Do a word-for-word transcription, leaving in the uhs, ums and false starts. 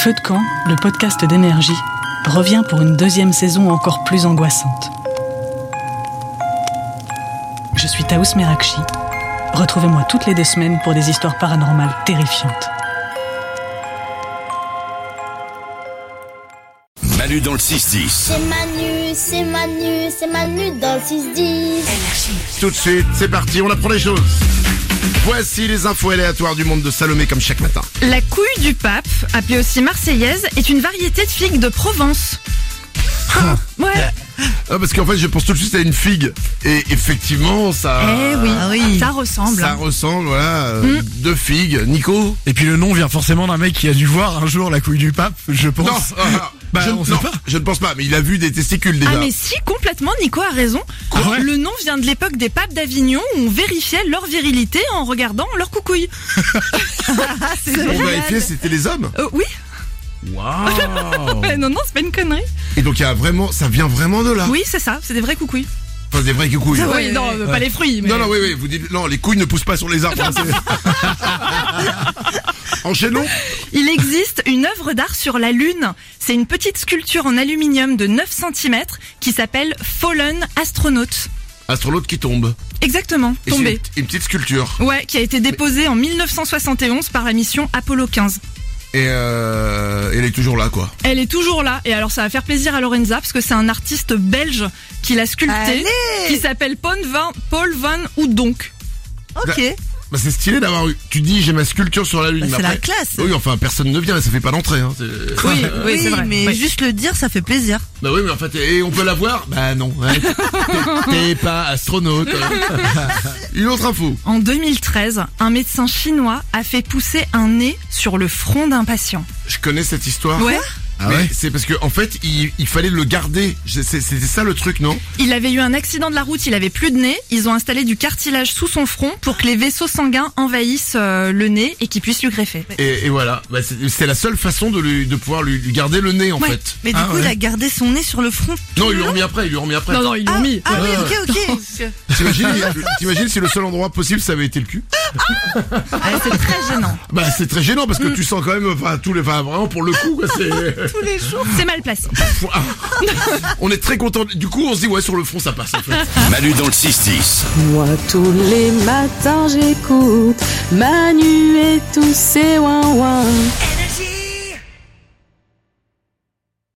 Feu de camp, le podcast d'énergie, revient pour une deuxième saison encore plus angoissante. Je suis Taous Merakchi. Retrouvez-moi toutes les deux semaines pour des histoires paranormales terrifiantes. Manu dans le six dix. C'est Manu, c'est Manu, c'est Manu dans le six dix. Tout de suite, c'est parti, on apprend les choses. Voici les infos aléatoires du monde de Salomé comme chaque matin. La couille du pape, appelée aussi marseillaise, est une variété de figue de Provence. Ah. Ouais. Ah, parce qu'en fait, je pense tout de suite à une figue. Et effectivement, ça... Eh oui, Ah oui. ça ressemble. Ça ressemble, voilà, euh, Mm. deux figues. Nico? Et puis le nom vient forcément d'un mec qui a dû voir un jour la couille du pape, je pense. Non, ah, Bah, je, on sait non, pas. je ne pense pas, mais il a vu des testicules déjà. Ah mais si, complètement, Nico a raison. Ah ouais Le nom vient de l'époque des papes d'Avignon où on vérifiait leur virilité en regardant leur coucouille. C'est Pour génial. vérifier, c'était les hommes. Euh, oui, Waouh. Ouais, non, non, c'est pas une connerie. Et donc, il y a vraiment, ça vient vraiment de là. Oui, c'est ça, c'est des vrais coucouilles. Enfin, des vrais couilles. Ah oui, non, euh, pas les fruits. Mais... Non, non, oui, oui, vous dites, non, les couilles ne poussent pas sur les arbres. Hein, c'est- Enchaînons. Il existe une œuvre d'art sur la Lune. C'est une petite sculpture en aluminium de neuf centimètres qui s'appelle Fallen Astronaut. Astronaute qui tombe. Exactement, Et c'est tombé. Une, une petite sculpture. Ouais, qui a été déposée en mille neuf cent soixante et onze par la mission Apollo quinze. Et euh, elle est toujours là, quoi. Elle est toujours là, et alors ça va faire plaisir à Lorenza, parce que c'est un artiste belge qui l'a sculptée, Allez. qui s'appelle Paul Van, Paul Van Houdonk. Ok. Bah, c'est stylé d'avoir eu. Tu dis, j'ai ma sculpture sur la Lune. Bah, mais c'est après- la classe. Oui, enfin, personne ne vient, ça fait pas d'entrée. Hein. c'est- Oui, oui, c'est vrai. mais Ouais. juste le dire, ça fait plaisir. Bah oui, mais en fait, et on peut la voir? Bah non. Ouais. T'es- T'es pas astronaute. Une autre info. En deux mille treize, un médecin chinois a fait pousser un nez sur le front d'un patient. Je connais cette histoire. Ouais. Ah Mais ouais. c'est parce que en fait, il, il fallait le garder. Je- c'est- C'était ça le truc, non? Il avait eu un accident de la route, il avait plus de nez. Ils ont installé du cartilage sous son front pour que les vaisseaux sanguins envahissent euh, le nez et qu'ils puissent lui greffer. Et, et voilà. Bah, c'est c'est la seule façon de lui, de pouvoir lui, lui garder le nez, en Ouais. fait. Mais du Ah coup, ouais. il a gardé son nez sur le front. Non, ils lui ont remis après. Ils lui ont remis après. Non, non, ils l'ont Ah, mis. ah oui, Ouais. ok, ok. T'imagines, t'imagines si le seul endroit possible ça avait été le cul? Ouais, c'est très gênant. Bah c'est très gênant parce que tu sens quand même, enfin tous les, enfin vraiment pour le coup quoi, c'est. Tous les jours. C'est mal placé. On est très content. Du coup on se dit ouais sur le front ça passe en fait. Manu dans le six dix. Moi tous les matins j'écoute Manu et tous ses ouin ouin.